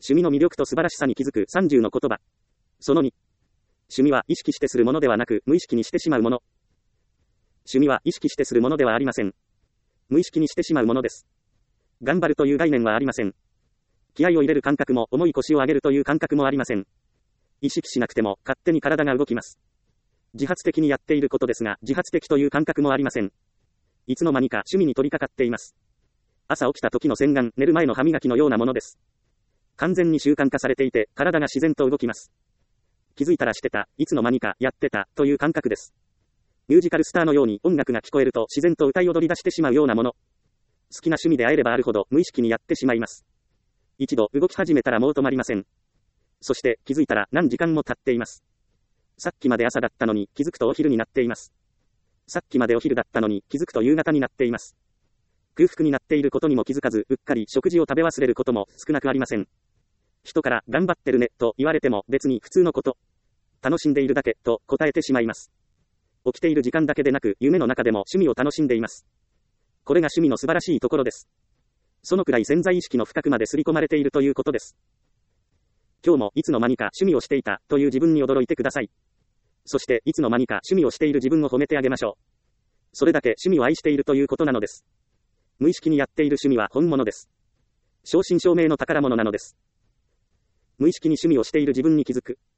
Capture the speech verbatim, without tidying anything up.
趣味の魅力と素晴らしさに気づくさんじゅうの言葉。そのに。趣味は意識してするものではなく、無意識にしてしまうもの。趣味は意識してするものではありません。無意識にしてしまうものです。頑張るという概念はありません。気合を入れる感覚も、重い腰を上げるという感覚もありません。意識しなくても、勝手に体が動きます。自発的にやっていることですが、自発的という感覚もありません。いつの間にか趣味に取り掛かっています。朝起きた時の洗顔、寝る前の歯磨きのようなものです。完全に習慣化されていて、体が自然と動きます。気づいたらしてた、いつの間にかやってた、という感覚です。ミュージカルスターのように音楽が聞こえると自然と歌い踊り出してしまうようなもの。好きな趣味であえればあるほど無意識にやってしまいます。一度動き始めたらもう止まりません。そして気づいたら何時間も経っています。さっきまで朝だったのに気づくとお昼になっています。さっきまでお昼だったのに気づくと夕方になっています。空腹になっていることにも気づかず、うっかり食事を食べ忘れることも少なくありません。人から頑張ってるねと言われても別に普通のこと。楽しんでいるだけと答えてしまいます。起きている時間だけでなく夢の中でも趣味を楽しんでいます。これが趣味の素晴らしいところです。そのくらい潜在意識の深くまで刷り込まれているということです。今日もいつの間にか趣味をしていたという自分に驚いてください。そしていつの間にか趣味をしている自分を褒めてあげましょう。それだけ趣味を愛しているということなのです。無意識にやっている趣味は本物です。正真正銘の宝物なのです。無意識に趣味をしている自分に気づく。